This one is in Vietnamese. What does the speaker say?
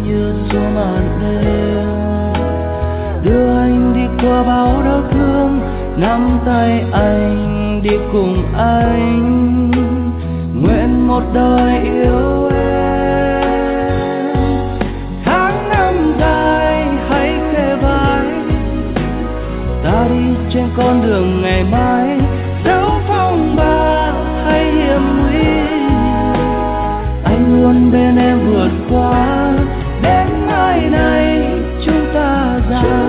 như xua màn đêm, đưa anh đi qua bao đau thương, nắm tay anh đi cùng anh, nguyện một đời yêu em. Tháng năm dài hãy kề vai, ta đi trên con đường ngày mai, dẫu phong ba hay hiểm nguy, anh luôn bên em vượt qua, đến mai này chúng ta ra.